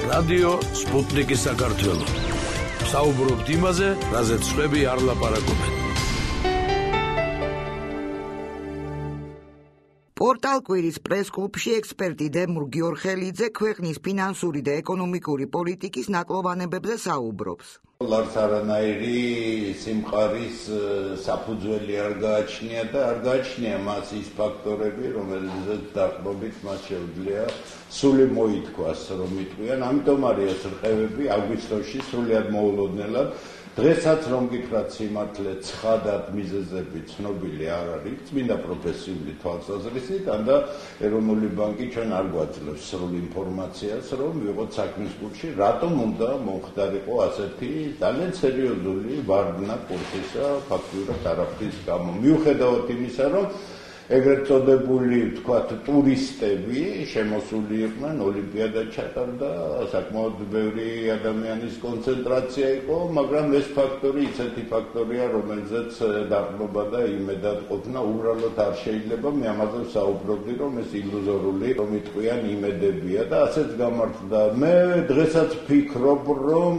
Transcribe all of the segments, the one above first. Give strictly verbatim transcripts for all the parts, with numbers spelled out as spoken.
რადიო სპუტნიკი საქართველო. საუბრობთ იმაზე, რაზეც სხვები არ ლაპარაკობენ. პორტალ კვირის პრეს-კლუბში ექსპერტი დემურ გიორხელიძე ქვეყნის ფინანსური და ეკონომიკური პოლიტიკის ნაკლოვანებებზე საუბრობს. ლარს არანაირი სიმყარის საფუძველი არ გააჩნია და არ გააჩნია მას ის ფაქტორები, რომელზეც დაყრდნობით მას შეუძლია სული მოითქვას, რომ იტყვიან. ამიტომ არის ეს რყევები აგვისტოში სრულიად მოულოდნელად. დღესაც რომ გითხრათ სიმართლე ცხადად მიზეზები ცნობილი არ არის, წმინდა პროფესიული თვალსაზრისით, და ეროვნული ბანკი ჩვენ არ გვაძლევს სრულ ინფორმაციას, რომ ვიყოთ საქმის კურსში, რატომ უნდა მომხდარიყო ასეთი ძალიან სერიოზული ვარდნა კურსისა ფაქტურად არაფრის გამო. მიუხედავად იმისა, რომ ეგრეთ წოდებული ვთქვათ ტურისტები შემოსული იყვნენ, ოლიმპიადა ჩატარდა, საკმაოდ ბევრი ადამიანის კონცენტრაცია იყო, მაგრამ ეს ფაქტორი ისეთი ფაქტორია, რომელზეც დაყრდნობა და იმედად ყოფნა უბრალოდ არ შეიძლება. მე ამაზე ვსაუბრობდი, რომ ეს ილუზორული, რომ იტყვიან იმედებია და ასეც გამართლდა. მე დღესაც ვფიქრობ, რომ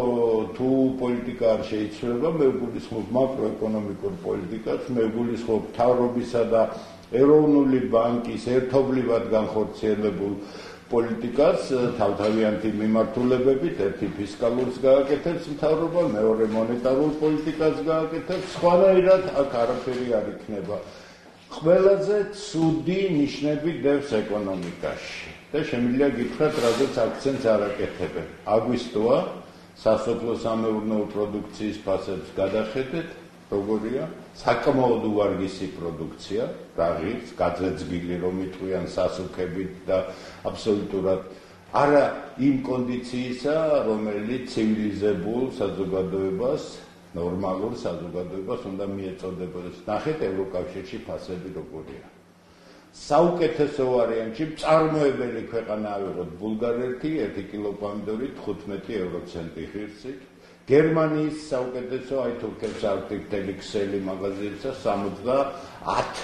თუ პოლიტიკა არ შეიცვლება, მე ვგულისხმობ მაკროეკონომიკურ პოლიტიკას, მე ვგულისხმობ მთავრობისა და ეროვნული ბანკის ერთობლივად განხორციელებულ პოლიტიკას თავთავიანთი მიმართულებებით, ერთი ფისკალურს გააკეთებს მთავრობა, მეორე მონეტარულ პოლიტიკას გააკეთებს, სხვანაირად აქ არაფერი არ იქნება. ყველაზე ცუდი ნიშნები დევს ეკონომიკაში და შემიძლია გითხრათ, რადგან აქცენტს არ აკეთებენ. აგვისტოა სასოფლო-სამეურნეო პროდუქციის ფასებს გადახედეთ, როგორია საკმაოდ უვარგისი პროდუქცია, რაღიც გაძეძგილი რომ იტყვიან სასუქებით და აბსოლუტურად არა იმ კონდიციისა, რომელიც ცივილიზებულ საზოგადოებას, ნორმალურ საზოგადოებას უნდა მიეწოდებოდეს. ნახეთ ევროკავშირში ფასები როგორია. საუკეთესო ვარიანტში მწარმოებელი ქვეყანა ავიღოთ ბულგარეთი, ერთი კილო პომიდორი თხუთმეტი ევროცენტი ღირსით. გერმანიის საუკეთესო აი თურქებს არქტიკელი ქსელი მაღაზიებსა სამოცდაათ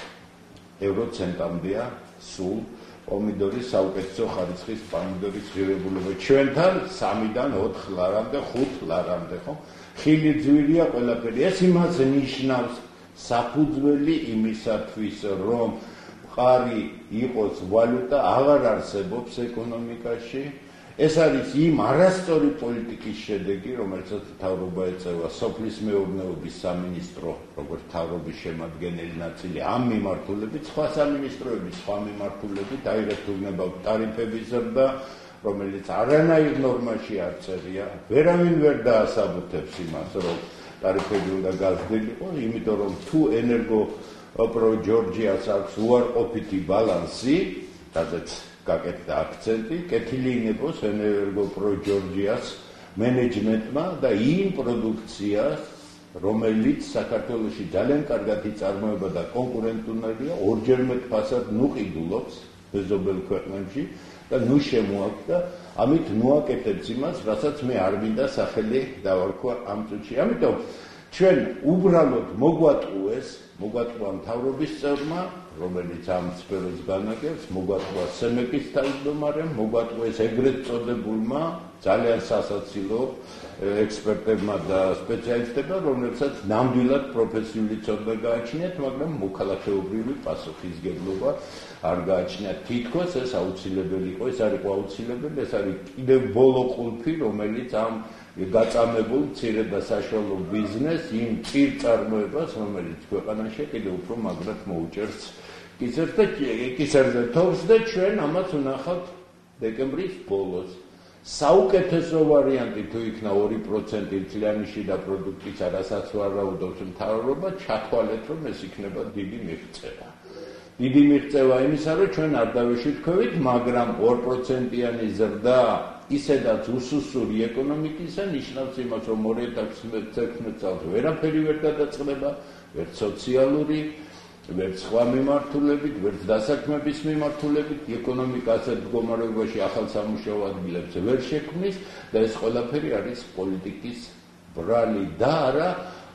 ევროცენტამდეა სულ პომიდორის საუკეთესო ხარისხის პომიდორის ღირებულება. ჩვენთან სამიდან ოთხ ლარამდე, ხუთ ლარამდე, ხო? ხილი ძვირია ყველაფერი. ეს იმას ნიშნავს საფუძველი იმისათვის, რომ მყარი იყოს ვალუტა აღარ არსებობს ეკონომიკაში. ეს არის იმ არასწორი პოლიტიკის შედეგი, რომელსაც მთავრობა ეწევა სოფლის მეურნეობის სამინისტრო, როგორც მთავრობის შემადგენელი ნაწილი ამ მიმართულებით, სხვა სამინისტროების სხვა მიმართულებით, აიღებდა ტარიფების ზრდა, რომელიც არანაირ ნორმაში არ წერია, ვერავინ ვერ დაასაბუთებს იმას, რომ ტარიფები უნდა გაზრდილიყო, იმიტომ რომ თუ ენერგო პრო ჯორჯიას აქვს უარყოფითი ბალანსი, სადაც გაკეთდა აქცენტი, კეთილი ინებოს ენერგო პრო ჯორჯიას მენეჯმენტმა და იმ პროდუქციას, რომელიც საქართველოში ძალიან კარგად იწარმოება და კონკურენტუნარია, ორჯერ მეტ ფასად ნუ ყიდულობს მეზობელ ქვეყნებში და ნუ შემოაქვს, ამით ნუ აკეთებს იმას, რასაც მე არ მინდა სახელი დავარქვა ამ წუთში. ამიტომ ჩვენ უბრალოდ მოგვატყუეს, მოგვატყუა მთავრობის წევრმა, რომელიც ამ სფეროს განაგებს, მოგვატყუა სემეკის თავმჯდომარემ, მოგვატყუეს ეგრეთ წოდებულმა ძალიან სასაცილო ექსპერტებმა და სპეციალისტებმა, რომლებსაც ნამდვილად პროფესიული ცოდნა გააჩნიათ, მაგრამ მოქალაქეობრივი პასუხისგებლობა არ გააჩნიათ. თითქოს ეს აუცილებელი იყო, ეს არ იყო აუცილებელი, ეს არის კიდევ ბოლო ყულფი, რომელიც ამ გაწამებულ მცირე და საშუალო ბიზნეს იმ წირ წარმოებას, რომელიც ქვეყანაში კიდევ უფრო მაგრად მოუჭერს კისერს და კისერზე თოვს და ჩვენ ამას ვნახავთ დეკემბრის ბოლოს. საუკეთესო ვარიანტი თუ იქნა ორი პროცენტი მთლიანი შიდა პროდუქტის, რასაც ვარაუდობს მთავრობა, ჩათვალეთ, რომ ეს იქნება დიდი მიღწევა. დიდი მიღწევა იმისა, რომ ჩვენ არ დავეშვითქვევით, მაგრამ ორ პროცენტიანი ზრდა ისედაც უსუსური ეკონომიკისა ნიშნავს იმას, რომ ორი ათას მეექვსმეტ წელს ვერაფერი ვერ გადაწყდება, ვერ სოციალური, ვერ სხვა მიმართულებით, ვერ დასაქმების მიმართულებით, ეკონომიკა ასეთ მდგომარეობაში ახალ სამუშაო ადგილებს ვერ შექმნის და ეს ყველაფერი არის პოლიტიკის ბრალი და არა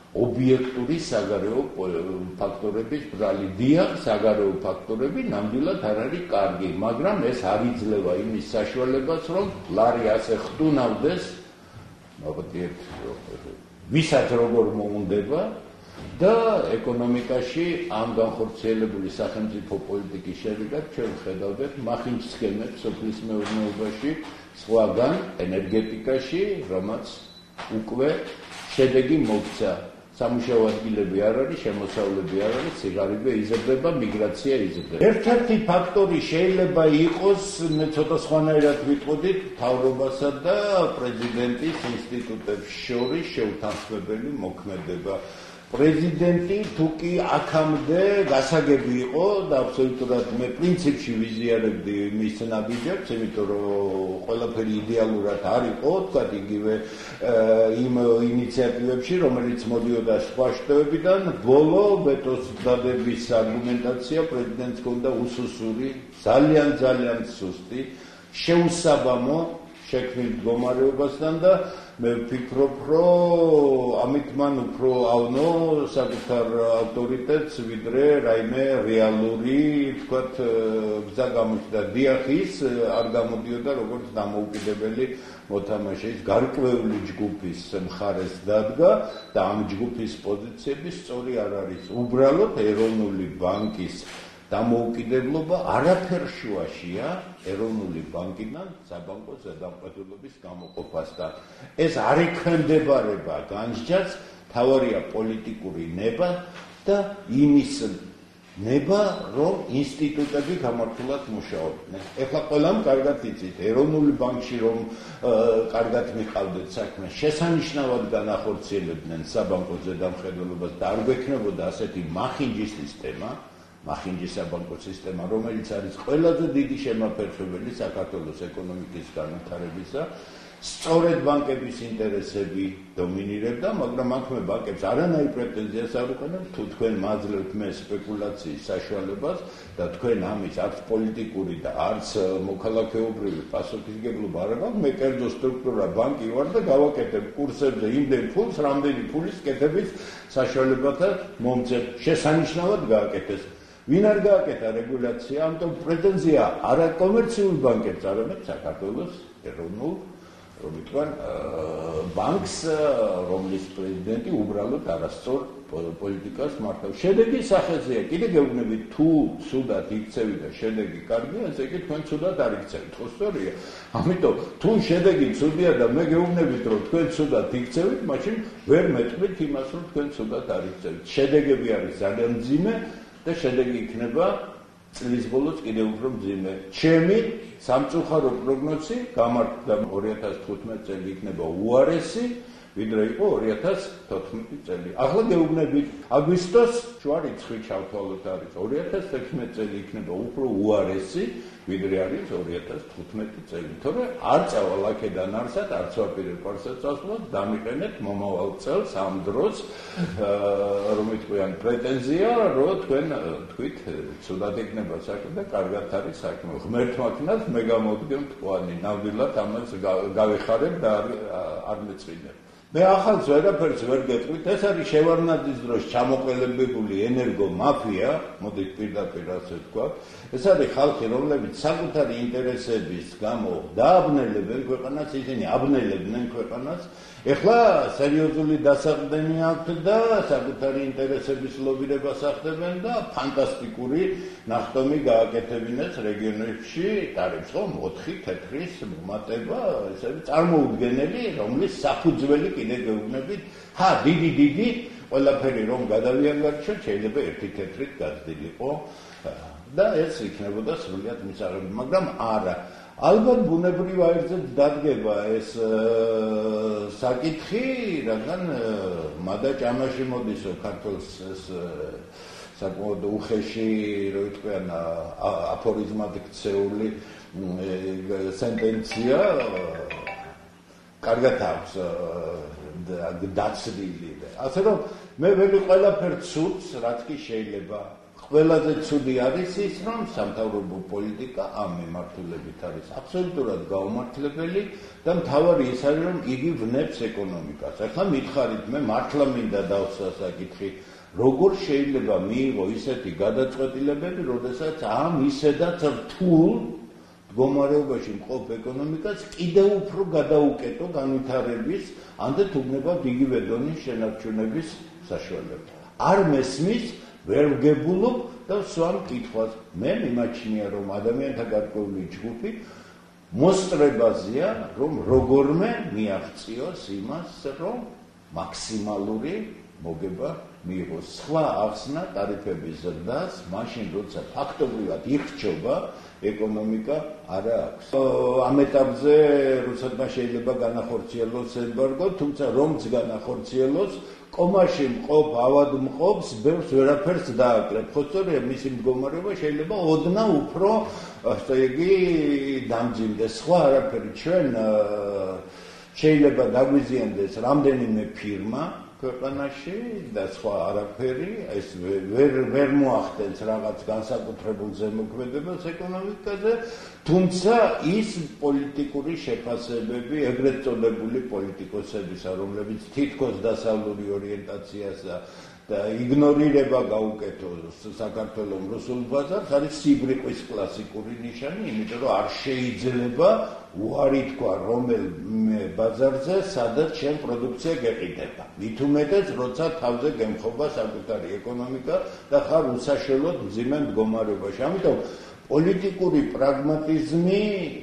ობიექტური საგარეო ფაქტორების ბრალი. დიახ, საგარეო ფაქტორები ნამდვილად არ არის კარგი, მაგრამ ეს არ იძლევა იმის საშუალებას, რომ ლარი ასე ხტუნავდეს, მოგდიეთ, ვისაც როგორ მოუნდება და ეკონომიკაში ამ განხორციელებული სახელმწიფო პოლიტიკის შედეგად ჩვენ ვხედავდეთ მახინჯ სქემებს სოფლის მეურნეობაში, სხვაგან ენერგეტიკაში, რომაც უკვე შედეგი მოგვცა. სამუშაო ადგილები არ არის, შემოსავლები არ არის, სიღარიბე იზრდება, მიგრაცია იზრდება. ერთ-ერთი ფაქტორი შეიძლება იყოს, მე ცოტა სხვანაირად ვიტყოდით, მთავრობასა და პრეზიდენტის ინსტიტუტებს შორის შეუთანხმებელი მოქმედება. პრეზიდენტი თუ კი აქამდე გასაგები იყო და აბსოლუტურად მე პრინციპში ვიზიარებდი მის ნაბიჯებს, იმიტომ რომ ყველაფერი იდეალურად არ იყო, თქვა იგივე იმ ინიციატივებში, რომელიც მოდიოდა სხვა შტოებიდან, ბოლო ვეტოს დადების არგუმენტაცია პრეზიდენტს ჰქონდა უსუსური, ძალიან ძალიან სუსტი, შეუსაბამო შექმნილ მდგომარეობასთან და მე ვფიქრობ, რომ ამით მან უფრო ავნო საკუთარ ავტორიტეტს, ვიდრე რაიმე რეალური, თქვათ, გზა გამოჩნდა. დიახ, ის არ გამოდიოდა როგორც დამოუკიდებელი მოთამაშე, ის გარკვეული ჯგუფის მხარეს დადგა და ამ ჯგუფის პოზიციები სწორი არ არის. უბრალოდ ეროვნული ბანკის დამოუკიდებლობა არაფერ შუაშია ეროვნული ბანკიდან საბანკო ზედამხედველობის გამოყოფასთან. ეს არ ექვემდებარება განსჯას, თავარია პოლიტიკური ნება და იმის ნება, რომ ინსტიტუტები გამართულად მუშაობდნენ. ეხლა ყველამ კარგად იცით, ეროვნული ბანკში რომ კარგად მიყავდეთ საქმე, შესანიშნავად განახორციელებდნენ საბანკო ზედამხედველობას და არ გვექნებოდა ასეთი მახინჯი სისტემა, მახინჯი საბანკო სისტემა, რომელიც არის ყველაზე დიდი შემაფერხებელი საქართველოს ეკონომიკის განვითარებისა, სწორედ ბანკების ინტერესები დომინირებდა, მაგრამ აქვე ბანკებს არანაირ პრეტენზიას არ უყენებთ, თუ თქვენ მაძლევთ მე სპეკულაციის საშუალებას და თქვენ ამის არც პოლიტიკური და არც მოქალაქეობრივი პასუხისმგებლობა არ აქვს, მე კერძო სტრუქტურა ბანკი ვარ და გავაკეთებ კურსებზე იმდენ ფულს, რამდენი ფულის კეთების საშუალებათა მომწევ. შესანიშნავად გააკეთეს. ვინ არ გააკეთა რეგულაცია, ამიტომ პრეტენზია არა კომერციულ ბანკებს, არამედ საქართველოს ეროვნულ, რომ ვიტყვან, ბანკს, რომლის პრეზიდენტი უბრალოდ არასწორ პოლიტიკას მართავს. შედეგი სახეზეა, კიდე გეუბნებით, თუ ცუდად იქცევი და შედეგი კარგია, ესე იგი თქვენ ცუდად არ იქცევით, ხო სწორია? ამიტომ თუ შედეგი ცუდია და მე გეუბნებით, რომ თქვენ ცუდად იქცევით, მაშინ ვერ მეტყვით იმას, რომ თქვენ ცუდად არ იქცევით. შედეგები არის ძალიან მძიმე და შედეგი იქნება წლის ბოლოს კიდევ უფრო მძიმე. ჩემი სამწუხარო პროგნოზი გამართდა ორი ათას თხუთმეტი წელი იქნება უარესი, ვიდრე იყო ორი ათას თოთხმეტი წელი. ახლა გეუბნებით, აგვისტოს შუა რიცხვი ჩავთვალოთ არის ორი ათას ექვსმეტი წელი იქნება უფრო უარესი, ვიდრე არის ორი ათას თხუთმეტი წელი. თორე არ წავალ აქედან არსად, არც ვაპირებ პარსაცასვლად, დამიყენეთ მომავალ წელს ამ დროს, რომ ვიტყვიან პრეტენზია, რომ თქვენ თქვით, ცუდად იქნება საქმე და კარგად არის საქმე. ღმერთმა ქნას მე გამოვდგენ თქვენი, ნამდვილად ამას გავეხარებ და არ მეწვიდებ. მე ახალს ვერაფერს ვერ გეტყვით, ეს არის შევარდნაძის დროს ჩამოყალიბებული ენერგო მაფია, მოდით პირდაპირ ასე ვთქვათ. ეს არის ხალხი, რომლებიც საკუთარი ინტერესების გამო დააბნელებენ ქვეყანას, ისინი აბნელებდნენ ქვეყანას. ეხლა სერიოზული დასაყრდენი აქვთ და საკუთარი ინტერესების ლობირებას ახდენენ და ფანტასტიკური ნახტომი გააკეთებინეს რეგიონებში, ტარებს ხო, ოთხი თეთრის მომატება, ესე წარმოუდგენელი, რომლის საფუძველი კიდე გეუბნებით, ჰა, დიდი დიდი, ყველაფერი რომ გადავიანგარჩოთ, შეიძლება ერთი თეთრით გაზრდილიყო და ეს იქნებოდა სრულიად მისაღები, მაგრამ არა. ალბათ ბუნებრივ აირზე დადგება ეს საკითხი, რადგან მადა ჭამაში მოდისო ქართულს ეს საკმაოდ უხეში, რო ვიტყვიან, აფორიზმად ქცეული სენტენცია კარგად აქვს დაცლილი. ასე რომ მე ველი ყველაფერ ცუდს, რაც კი შეიძლება ყველაზე ცუდი არის ის, რომ სამთავრობო პოლიტიკა ამ მიმართულებით არის აბსოლუტურად გაუმართლებელი და მთავარი ის არის, რომ იგი ვნებს ეკონომიკას. ახლა მითხარით, მე მართლა მინდა დავსვა საკითხი, როგორ შეიძლება მიიღო ისეთი გადაწყვეტილებები, როდესაც ამ ისედაც რთულ მდგომარეობაში მყოფ ეკონომიკას კიდევ უფრო გადაუკეტო განვითარების, ამდე თუნდაც იგივე დონის შენარჩუნების საშუალება. არ მესმის, ვერ ვგებულობ და სვამ კითხვას. მე მიმაჩნია, რომ ადამიანთა გარკვეული ჯგუფი მოსწრებაზეა, რომ როგორმე მიაღწიოს იმას, რომ მაქსიმალური მოგება მიიღოს. სხვა ახსნა ტარიფების ზრდას, მაშინ როცა ფაქტობრივად ირჩება ეკონომიკა არა აქვს. ამ ეტაპზე რუსეთმა შეიძლება განახორციელოს ემბარგო, თუმცა რომც განახორციელოს, კომაში მყოფ, ავადმყოფს ბევრს ვერაფერს დააკლებ. ხო სწორია, მისი მდგომარეობა შეიძლება ოდნა უფრო, ასე იგი, დამძიმდეს. სხვა არაფერი ჩვენ შეიძლება დაგვიზიანდეს რამდენიმე ფირმა ქვეყანაში და სხვა არაფერი, ეს ვერ ვერ მოახდენს რაღაც განსაკუთრებულ ზემოქმედებას ეკონომიკაზე, თუმცა ის პოლიტიკური შეფასებები, ეგრეთ წოდებული პოლიტიკოსებისა, რომლებიც თითქოს დასავლური ორიენტაციას და იგნორირება გაუკეთოს საქართველოს რუსულ ბაზარს, არის სიბრიყვის კლასიკური ნიშანი, იმიტომ რომ არ შეიძლება უარი თქვა რომელ ბაზარზე, სადაც შენ პროდუქცია გეყიდება. მით უმეტეს, როცა თავზე გემხობა საკუთარი ეკონომიკა და ხარ უსაშველოდ მძიმე მდგომარეობაში. ამიტომ პოლიტიკური პრაგმატიზმი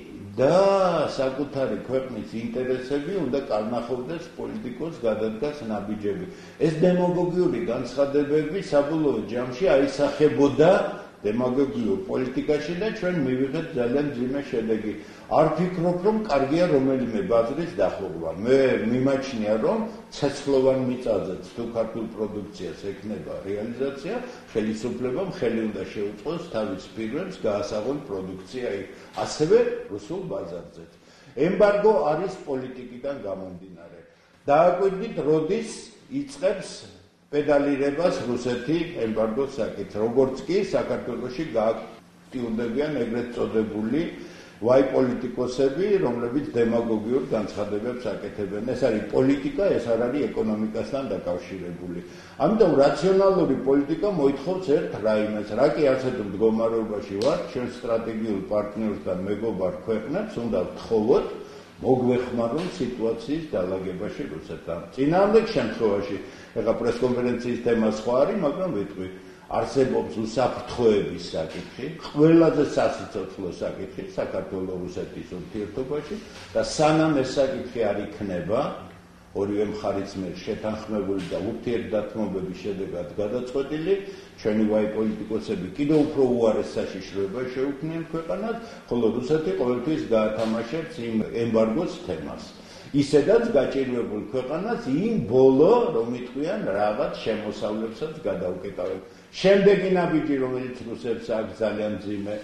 და საკუთარი ქვეყნის ინტერესები უნდა კარნახობდეს პოლიტიკოს გადადგას ნაბიჯები. ეს დემაგოგიური განცხადებები საბოლოო ჯამში აისახებოდა დემაგოგიურ პოლიტიკაში და ჩვენ მივიღეთ ძალიან მძიმე შედეგი. არ ფიქრობ, რომ კარგია რომელიმე ბაზრის დახურვა. მე მიმაჩნია, რომ ცეცხლოვან მიწაზეც თუ ქართულ პროდუქციას ექნება რეალიზაცია, ხელისუფლებამ ხელი უნდა შეუწყოს თავის პირებს გაასაღონ პროდუქცია იქ, ასევე რუსულ ბაზარზეც. ემბარგო არის პოლიტიკიდან გამომდინარე. დააკვირდით, როდის იწყებს პედალირებას რუსეთი ემბარგოს საკითხს, როგორც კი საქართველოში გააქტიურდებიან ეგრეთ წოდებული ვაი პოლიტიკოსები, რომლებიც დემაგოგიურ განცხადებებს აკეთებენ. ეს არის პოლიტიკა, ეს არ არის ეკონომიკასთან დაკავშირებული. ამიტომ რაციონალური პოლიტიკა მოითხოვს ერთ რაიმეს, რა კი ასეთ მდგომარეობაში ვართ, ჩვენ სტრატეგიულ პარტნიორთან მეგობარ ქვეყნებს უნდა ვთხოვოთ მოგვეხმარონ სიტუაციის დალაგებაში რუსეთთან. წინააღმდეგ შემთხვევაში, ეხლა პრესკონფერენციის თემა სხვა არის, მაგრამ ვიტყვი, არსებობს უსაფრთხოების საკითხი, ყველაზე სასიცოცხლო საკითხი საქართველოს-რუსეთის ურთიერთობაში და სანამ ეს საკითხი არ იქნება ორივე მხარის მიერ შეთანხმებული და ურთიერთდათმობების შედეგად გადაწყვეტილი, ჩვენი ვაი პოლიტიკოსები კიდევ უფრო უარეს საშიშროებას შეუქმნიან ქვეყანას, ხოლო რუსეთი ყოველთვის გაათამაშებს იმ ემბარგოს თემას. ისედაც გაჭირვებულ ქვეყანას იმ ბოლო, რომ იტყვიან, რაღაც შემოსავლებსაც გადაუკეტავენ. შემდეგი ნაბიჯი, რომელიც რუსებს აქვს ძალიან მძიმე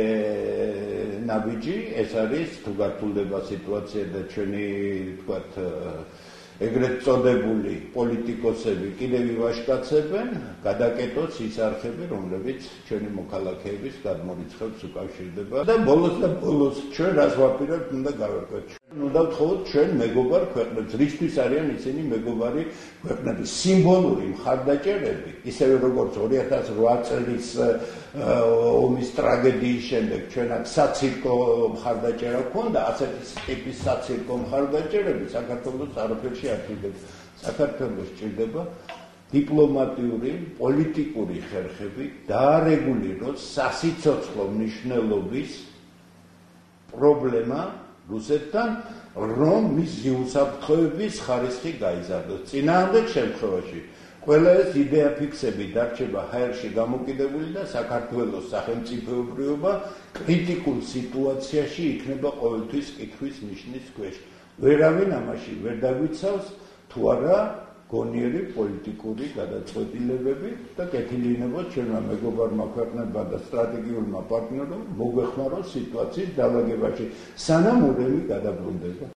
ნაბიჯი, ეს არის თუ გართულდება სიტუაცია და ჩვენი, თქვათ, ეგრეთ წოდებული პოლიტიკოსები კიდევ ივაშკაცებენ, გადაკეტოს ის არხები, რომლებიც ჩვენი მოქალაქეების გადმორიცხებს უკავშირდება და ბოლოს და ბოლოს ჩვენ რას ვაპირებთ, უნდა გავერკვეთ. უნდა ვთხოვოთ ჩვენ მეგობარ ქვეყნებს, რისთვის არიან ისინი მეგობარი ქვეყნები, სიმბოლური მხარდაჭერები, ისევე როგორც ორი ათას რვა წლის ომის ტრაგედიის შემდეგ ჩვენ აქ საცირკო მხარდაჭერა გვქონდა, ასეთი ტიპის საცირკო მხარდაჭერები საქართველოს არაფერში არ ჭირდება. საქართველოს ჭირდება დიპლომატიური, პოლიტიკური ხერხები დაარეგულიროს სასიცოცხლო მნიშვნელობის პრობლემა რუსეთთან, რომ მისი უსაფრთხოების ხარისხი გაიზარდოს. წინააღმდეგ შემთხვევაში ყველა ეს იდეა ფიქსები დარჩება ჰაერში გამოკიდებული და საქართველოს სახელმწიფოებრიობა კრიტიკულ სიტუაციაში იქნება ყოველთვის კითხვის ნიშნის ქვეშ. ვერავინ ამაში ვერ დაგვიცავს თუ არა გონიერი პოლიტიკური გადაწყვეტილებები და კეთილინებოთ ჩვენმა მეგობარმა ქვეყნებმა და სტრატეგიულმა პარტნიორებმა მოგვეხმაროს სიტუაციის დალაგებაში, სანამ ურემი გადაბრუნდება.